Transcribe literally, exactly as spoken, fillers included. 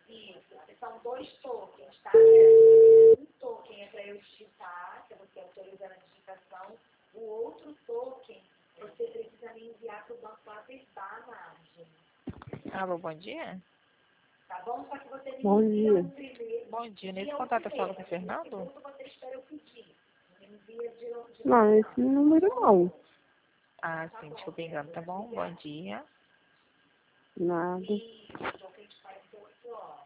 Isso, são dois tokens, tá? Um token é para eu digitar, que você autoriza a digitação. O outro token, você precisa me enviar para o banco para apertar a margem. Alô, bom dia. Tá bom? Só que você me Bom envia dia. um primeiro. Bom dia. Nesse contato eu falo com o Fernando? Segundo, você espera eu pedir. Me envia de, de Não, esse número não. Ah, sim, desculpa o engano, tá bom? Bom dia. Nada. Isso.